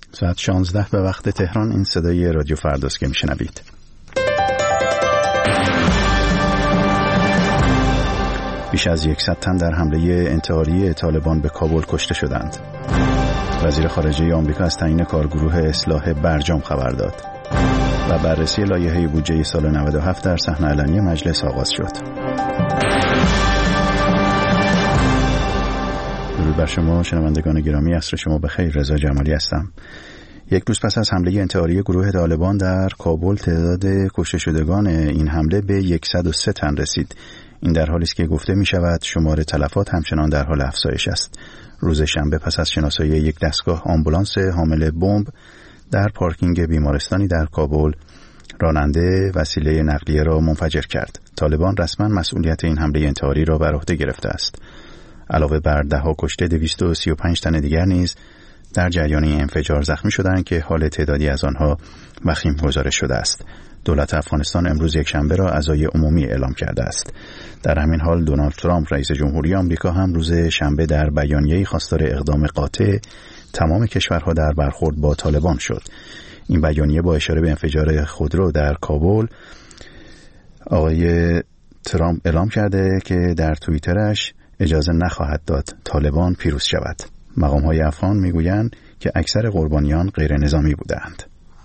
ساعت 16 به وقت تهران. این صدای رادیو فرداست که میشنوید. بیش از 100 تن در حمله انتحاری طالبان به کابل کشته شدند. وزیر خارجه آمریکا از تعیین کارگروه اصلاح برجام خبر داد و بررسی لایحه بودجه سال 97 در صحنه علنی مجلس آغاز شد. درود بر شما شنوندگان گرامی، عصر شما بخیر. رضا جمالی هستم. یک روز پس از حمله انتحاری گروه طالبان در کابل، تعداد کشته شدگان این حمله به 103 تن رسید. این در حالی است که گفته می شود شمار تلفات همچنان در حال افزایش است. روز شنبه پس از شناسایی یک دستگاه آمبولانس حامل بمب در پارکینگ بیمارستانی در کابل، راننده وسیله نقلیه را منفجر کرد. طالبان رسما مسئولیت این حمله انتحاری را بر عهده گرفته است. علاوه بر 10 کشته، 235 تن دیگر نیز در جریان این انفجار زخمی شدند که حال تعدادی از آنها وخیم گزارش شده است. دولت افغانستان امروز یک شنبه را عزای عمومی اعلام کرده است. در همین حال دونالد ترامپ رئیس جمهوری آمریکا هم روز شنبه در بیانیه‌ای خواستار اقدام قاطع تمام کشورها در برخورد با طالبان شد. این بیانیه با اشاره به انفجار خودرو در کابل، آقای ترامپ اعلام کرده که در توییترش اجازه نخواهد داد طالبان پیروز شود. مقام‌های افغان میگویند که اکثر قربانیان غیر نظامی بودند.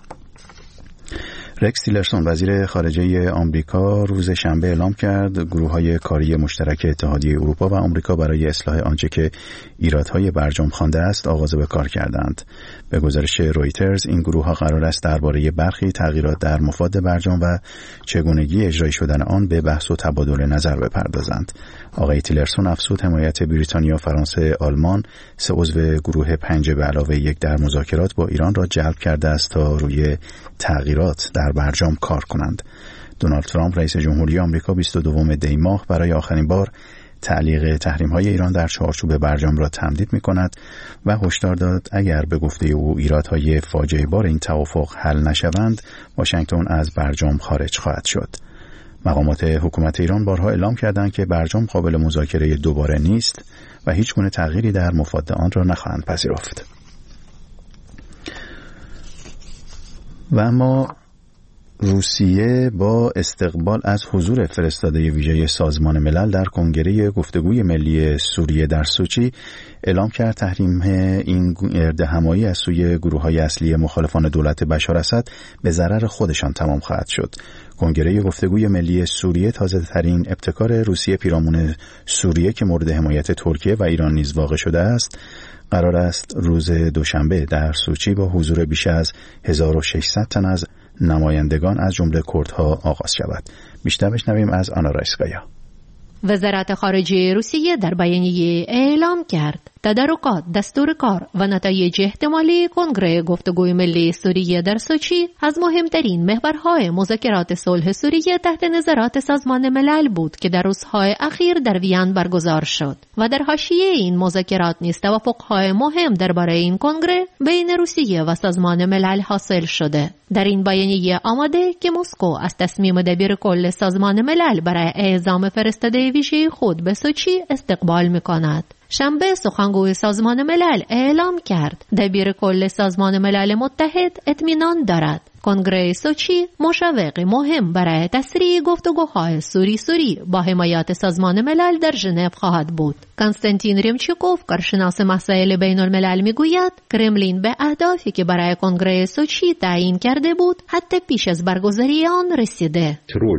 رکس تیلرسون وزیر خارجه آمریکا روز شنبه اعلام کرد گروه‌های کاری مشترک اتحادیه اروپا و آمریکا برای اصلاح آنچه که ایرادهای برجام خوانده است آغاز به کار کردند. به گزارش رویترز این گروه‌ها قرار است درباره برخی تغییرات در مفاد برجام و چگونگی اجرایی شدن آن به بحث و تبادل نظر بپردازند. آقای تیلرسون افزود حمایت بریتانیا، فرانسه، آلمان، 3 عضو گروه 5 به علاوه 1 در مذاکرات با ایران را جلب کرده است تا روی تغییرات در برجام کار کنند. دونالد ترامپ رئیس جمهوری آمریکا 22 دی ماه برای آخرین بار تعلیق تحریم‌های ایران در چارچوب برجام را تمدید می‌کند و هشدار داد اگر به گفته او ایرادهای فاجعه بار این توافق حل نشوند، واشنگتن از برجام خارج خواهد شد. مقامات حکومت ایران بارها اعلام کردند که برجام قابل مذاکره دوباره نیست و هیچ گونه تغییری در مفاد آن را نخواهند پذیرفت. و اما روسیه با استقبال از حضور فرستاده ویژه سازمان ملل در کنگره گفتگوی ملی سوریه در سوچی اعلام کرد تحریم این گردهمایی از سوی گروه‌های اصلی مخالفان دولت بشار اسد به ضرر خودشان تمام خواهد شد. کنگره گفتگوی ملی سوریه تازه‌ترین ابتکار روسیه پیرامون سوریه که مورد حمایت ترکیه و ایران نیز واقع شده است، قرار است روز دوشنبه در سوچی با حضور بیش از 1600 تن از نمایندگان از جمله کردها آغاز شود. بیشتر بشنویم از آنا رایسکایا. وزارت خارجه روسیه در بیانیه اعلام کرد تدارکات دستور کار و نتایج احتمالی کنگره گفتگوی ملی سوریه در سوچی از مهمترین محورهای مذاکرات صلح سوریه تحت نظارت سازمان ملل بود که در روزهای اخیر در وین برگزار شد و در حاشیه این مذاکرات نیز توافقهای مهم درباره این کنگره بین روسیه و سازمان ملل حاصل شده. در این بیانیه آمده که مسکو از تصمیم دبیر کل سازمان ملل برای اعزام فرستاده ویژه خود به سوچی استقبال می‌کند. شنبه سخنگوی سازمان ملل اعلام کرد دبیر کل سازمان ملل متحد اطمینان دارد کنگره سوچی مشوق مهم برای تسریع گفتگوهای سوری با حمایت سازمان ملل در ژنو خواهد بود. کنستانتین ریمچیکوف کارشناس مسائل بین الملل میگوید کرملین به اهدافی که برای کنگره سوچی تعیین کرده بود حتی پیش از برگزاری آن رسیده.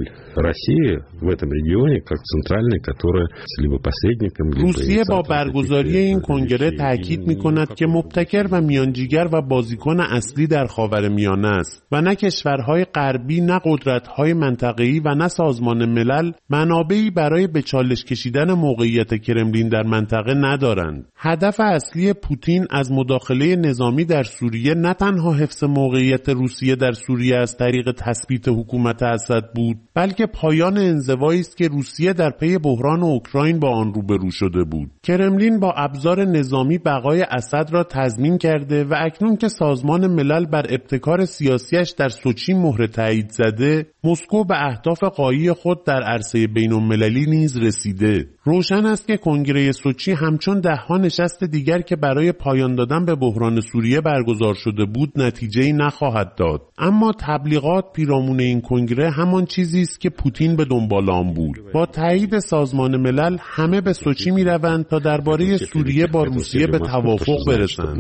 روسیه با برگزاری این کنگره تاکید می‌کند که مبتکر و میانجیگر و بازیکن اصلی در خاورمیانه است و نه کشورهای غربی، نه قدرت‌های منطقه‌ای و نه سازمان ملل منابعی برای به چالش کشیدن موقعیت کرملین در منطقه ندارند. هدف اصلی پوتین از مداخله نظامی در سوریه نه تنها حفظ موقعیت روسیه در سوریه از طریق تثبیت حکومت اسد بود، بلکه پایان انزوایی است که روسیه در پی بحران اوکراین با آن روبرو شده بود. کرملین با ابزار نظامی بقای اسد را تضمین کرده و اکنون که سازمان ملل بر ابتکار سیاسیش کنگرهش در سوچی مهر تایید زده، مسکو به اهداف غایی خود در عرصه بین‌المللی نیز رسیده. روشن است که کنگره سوچی همچون ده‌ها نشست دیگر که برای پایان دادن به بحران سوریه برگزار شده بود نتیجه‌ای نخواهد داد. اما تبلیغات پیرامون این کنگره همان چیزی است که پوتین به دنبال آن بود. با تایید سازمان ملل همه به سوچی می‌روند تا درباره سوریه با روسیه به توافق برسند.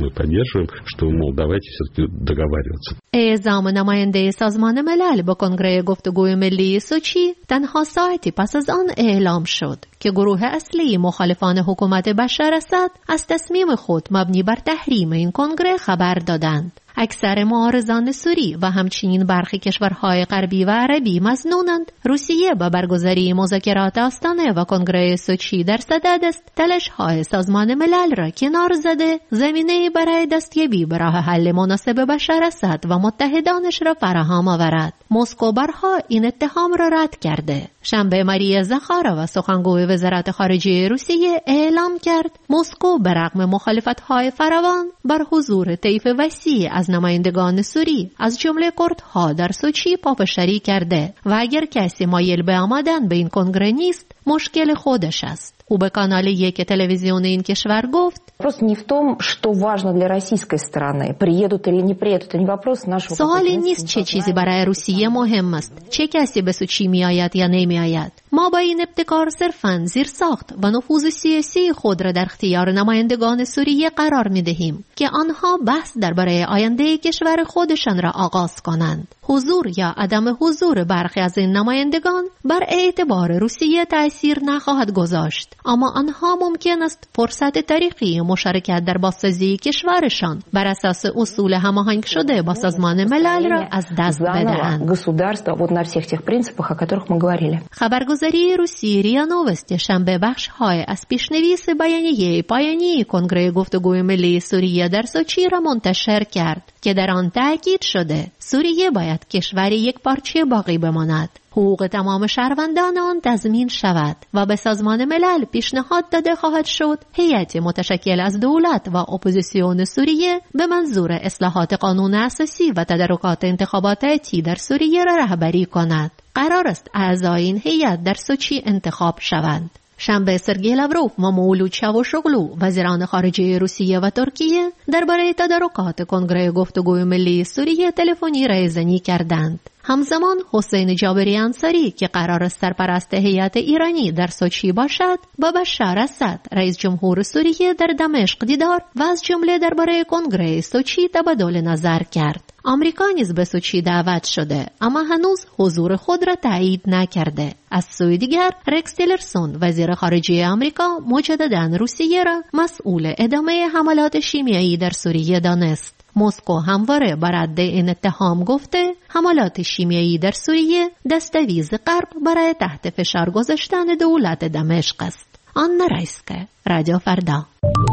اعزام نماینده سازمان ملل با کنگره گفتگوی ملی سوچی تنها ساعتی پس از آن اعلام شد که گروه اصلی مخالفان حکومت بشار اسد از تصمیم خود مبنی بر تحریم این کنگره خبر دادند. اکثر معارضان سوری و همچنین برخی کشورهای غربی و عربی مظنونند روسیه با برگزاری مذاکرات آستانه و کنگره سوچی در صدد است تلاش‌های سازمان ملل را کنار زده زمینه‌ای برای دستیابی به راه حل مناسب بشار اسد و متحدانش را فراهم آورد. مسکو بارها این اتهام را رد کرده. شنبه ماریا زاخارova سخنگوی وزارت خارجه روسیه اعلام کرد مسکو به رغم مخالفت‌های فراوان بر حضور طیف وسیع از نمایندگان سوری از جمله کردها در سوچی پافشاری کرده و اگر کسی مایل به آمدن به این کنگره نیست مشکل خودش است. او به کانال یک تلویزیون این کشور گفت سوالی نیست چه چیزی برای روسیه مهم است، چه کسی به سوچی می آید یا نمی آید. ما با این ابتکار صرفاً زیر ساخت و نفوذ سیاسی خود را در اختیار نمایندگان سوریه قرار می دهیم که آنها بحث درباره آینده کشور خودشان را آغاز کنند. حضور یا عدم حضور برخی از این نمایندگان بر اعتبار روسیه تأثیر نخواهد گذاشت، اما آنها ممکن است فرصت تاریخی مشارکت در بازسازی کشورشان بر اساس اصول هماهنگ شده با سازمان ملل را از دست بدهند. خبرگزاری روسی ریا نووستی شنبه بخش‌های از پیشنویس بیانیه پایانی کنگره گفتگوی ملی سوریه در سوچی را منتشر کرد که در آن تاکید شده سوریه باید کشوری یک پارچه باقی بماند، حقوق تمام شهروندان آن تضمین شود و به سازمان ملل پیشنهاد داده خواهد شد هیئتی متشکل از دولت و اپوزیسیون سوریه به منظور اصلاحات قانون اساسی و تدارکات انتخابات آتی در سوریه را رهبری کند. قرار است اعضای این هیئت در سوچی انتخاب شوند. شنبه سرگئی لاوروف و مولود چاوشوغلو وزیران خارجه روسیه و ترکیه درباره تدارکات کنگره گفتگوی ملی سوریه تلفنی رایزنی کردند. همزمان حسین جابری انصاری که قرار است سرپرست هیئت ایرانی در سوچی باشد با بشار اسد رئیس جمهور سوریه در دمشق دیدار و از جمله درباره کنگره سوچی تبادل نظر کرد. آمریکا نیز به سوچی دعوت شده اما هنوز حضور خود را تایید نکرده. از سوی دیگر رکس تیلرسون وزیر خارجه آمریکا مجددا روسیه را مسئول ادامه حملات شیمیایی در سوریه دانست. مسکو همواره بر رد این اتهام گفته حملات شیمیایی در سوریه دستاویز غرب برای تحت فشار گذاشتن دولت دمشق است. آنا رایسکه، رادیو فردا.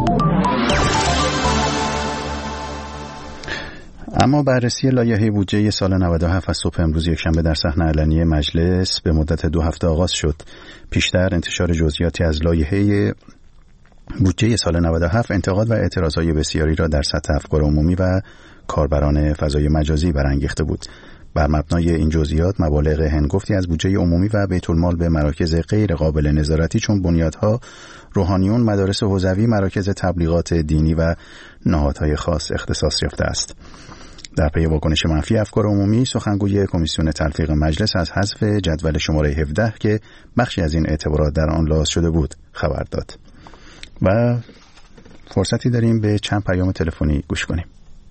اما بررسی لایحه بودجه سال 97 از صبح امروز یکشنبه در صحن علنی مجلس به مدت 2 هفته آغاز شد. پیشتر انتشار جزئیاتی از لایحه بودجه سال 97 انتقاد و اعتراضهای بسیاری را در سطح افکار عمومی و کاربران فضای مجازی برانگیخته بود. بر مبنای این جزئیات مبالغ هنگفتی از بودجه عمومی و بیت المال به مراکز غیر قابل نظارتی چون بنیادها، روحانیون، مدارس حوزوی، مراکز تبلیغات دینی و نهادهای خاص اختصاص یافته است. در پی واکنش منفی افکار عمومی، سخنگوی کمیسیون تلفیق مجلس از حذف جدول شماره 17 که بخشی از این اعتبارات در آن لحاظ شده بود خبر داد. و فرصتی داریم به چند پیام تلفنی گوش کنیم.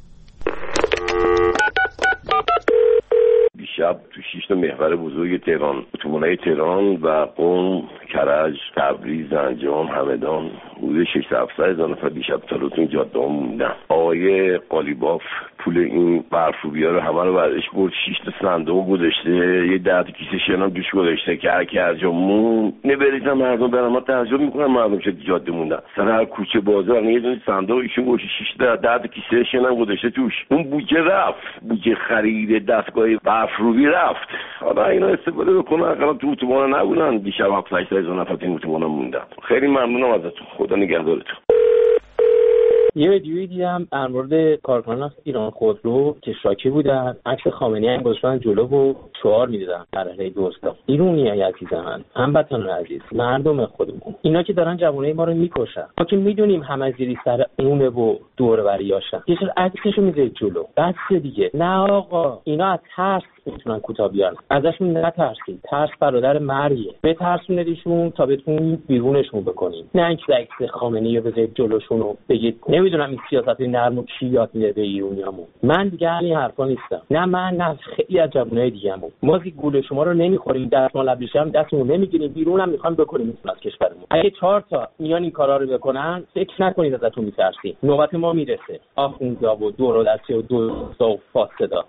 دیشب تو 6 تا محور بزرگ تهران، اتوبان‌های تهران و قم، کرج، تبریز، زنجان، همدان حدود 600-700 هزار نفر دیشب تا روتون جاده ها موندن. آقای قالیباف پول این برفروبیا رو همه رو برداشت برد 6 تا صندوق گذاشته، یه 10 تا کیسه شن هم دوش گذاشته که هر جا مون نبریزن مردم برن. ما تعجب میکنن مردم چه جاده موندن سر هر کوچه بازار. یه دونه صندوق ایشون گوشه 6 تا 10 تا کیسه شن هم گذاشته توش. اون بودجه رفت، بودجه خرید دستگاه برفروبی رفت. حالا اینا استفاده بکنن. اقلا تو اتوبان نبودن دیشب 700 هزار نفر این اتوبان موندن. خیلی ممنونم ازتون، خدا نگهدارتون. یه ویدیویی دیدم در مورد کارکنان ایران خودرو که شاکی بودن، عکس خامنه‌ای هم گذاشتن جلو و شعار میدادن در علیه دزدا. ایرونیای عزیز من، هموطنان عزیز، مردم خودمون، اینا که دارن جوانای ما رو میکشن، ما که میدونیم همه زیری سر اونه و دور بریاشن، یه چیز عکسشو میذارید جلو. بس دیگه. نه آقا، اینا از ترس میتونن کوتاه بیان. ازشون نترسید. ترس برادر مرگه. بترسونیدشون تا بتونین بیرونشون بکنین. نه اینکه عکس خامنه‌ای رو بذارید جلوشون و بگید نمیدونم این سیاست نرم و کی یاد میده به ایرونیامون. من دیگه این حرفا نیستم. نه من، نه خیلی از جوانای دیگه‌مون. ما زی گول شما رو نمیخوریم، دستمال ابریشم دستمون نمیگیریم، بیرونم میخوام بکنیم از کشورمون. اگه 4 تا میان این کارا رو بکنن، فکر نکنید ازتون میترسید. نوبت ما میرسه. آخوندا و دور و دستی و دو فاسدا.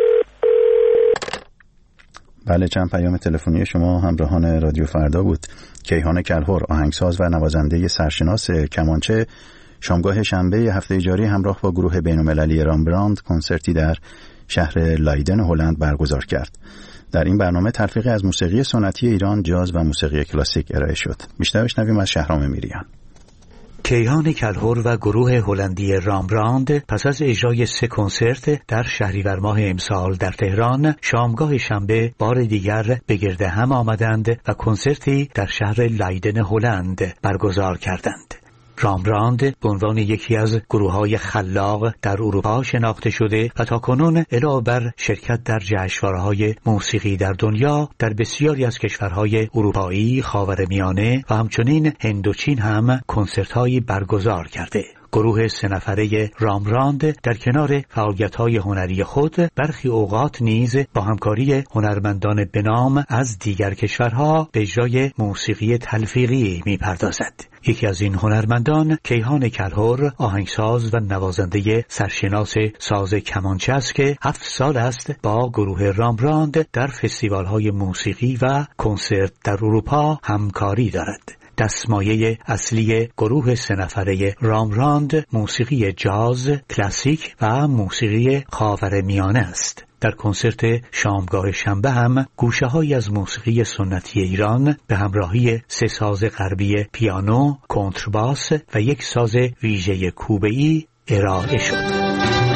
بله، چند پیام تلفنی شما همراهان رادیو فردا بود. کیهان کلهر، آهنگساز و نوازنده سرشناس کمانچه، شامگاه شنبه هفته جاری همراه با گروه بین‌المللی رامبراند کنسرتی در شهر لایدن هلند برگزار کرد. در این برنامه تلفیقی از موسیقی سنتی ایران، جاز و موسیقی کلاسیک ارائه شد. بیشتر بشنویم از شهرام میریان. کیهان کلهر و گروه هلندی رامبراند پس از اجرای 3 کنسرت در شهریور ماه امسال در تهران، شامگاه شنبه بار دیگر به گرد هم آمدند و کنسرتی در شهر لایدن هلند برگزار کردند. رامبراند به عنوان یکی از گروه‌های خلاق در اروپا شناخته شده و تاکنون علاوه بر شرکت در جشنواره‌های موسیقی در دنیا در بسیاری از کشورهای اروپایی، خاورمیانه و همچنین هند و چین هم کنسرت‌هایی برگزار کرده. گروه 3 نفره رامبراند در کنار فعالیت‌های هنری خود برخی اوقات نیز با همکاری هنرمندان بنام از دیگر کشورها به اجرای موسیقی تلفیقی می‌پردازد. یکی از این هنرمندان کیهان کلهر، آهنگساز و نوازنده سرشناس ساز کمانچه است که 7 سال است با گروه رامبراند در فستیوال‌های موسیقی و کنسرت در اروپا همکاری دارد. دستمایه اصلی گروه 3 نفره رامبراند موسیقی جاز، کلاسیک و موسیقی خاورمیانه است. در کنسرت شامگاه شنبه هم گوشه‌هایی از موسیقی سنتی ایران به همراهی 3 ساز غربی پیانو، کنترباس و 1 ساز ویژه کوبه‌ای ارائه شد.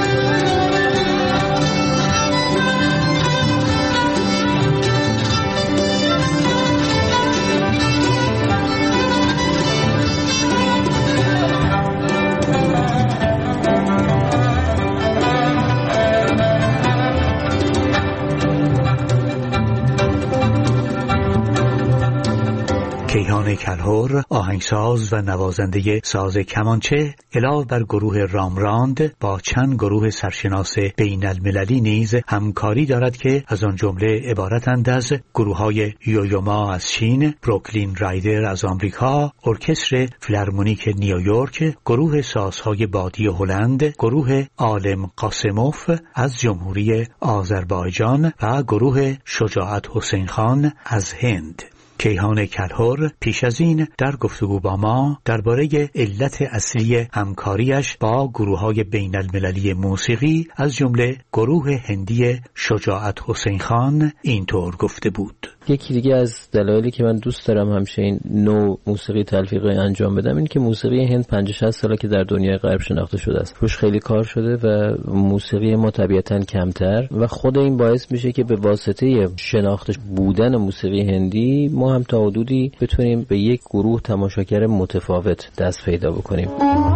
کیهان کلهر، آهنگساز و نوازنده ساز کمانچه، علاوه بر گروه رامبراند با چند گروه سرشناس بین المللی نیز همکاری دارد که از آن جمله عبارتند از گروه‌های یویوما از چین، بروکلین رایدر از آمریکا، ارکستر فیلارمونیک نیویورک، گروه سازهای بادی هلند، گروه عالم قاسموف از جمهوری آذربایجان و گروه شجاعت حسین خان از هند. کیهان کلهر پیش از این در گفتگو با ما درباره علت اصلی همکاریش با گروه‌های بین المللی موسیقی از جمله گروه هندی شجاعت حسین خان اینطور گفته بود. یکی دیگه از دلایلی که من دوست دارم همیشه این نوع موسیقی تلفیقی انجام بدم این که موسیقی هند 50-60 ساله که در دنیای غرب شناخته شده است. روش خیلی کار شده و موسیقی ما طبیعتاً کمتر و خود این باعث میشه که به واسطه شناخته بودن موسیقی هندی ما هم تا حدودی بتونیم به یک گروه تماشاگر متفاوت دست پیدا بکنیم.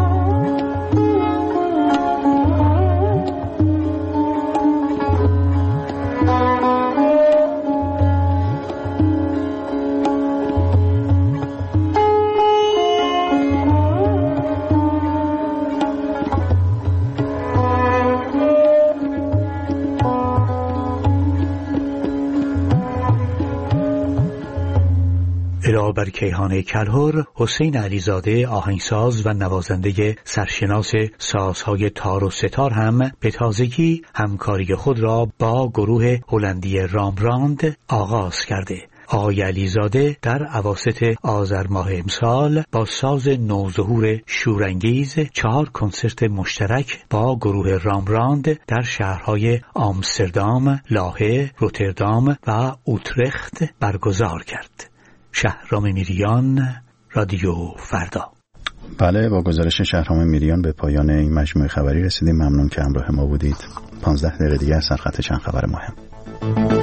بر کیهان کلهر، حسین علیزاده آهنگساز و نوازنده سرشناس سازهای تار و ستار هم به تازگی همکاری خود را با گروه هلندی رامبراند آغاز کرده. آقای علیزاده در اواسط آذر ماه امسال با ساز نوظهور شورانگیز 4 کنسرت مشترک با گروه رامبراند در شهرهای آمستردام، لاهه، روتردام و اوترخت برگزار کرد. شهرام میریان، رادیو فردا. بله، با گزارش شهرام میریان به پایان این مجموعه خبری رسیدیم. ممنون که همراه ما بودید. 15 دقیقه دیگه از سرخط چند خبر مهم.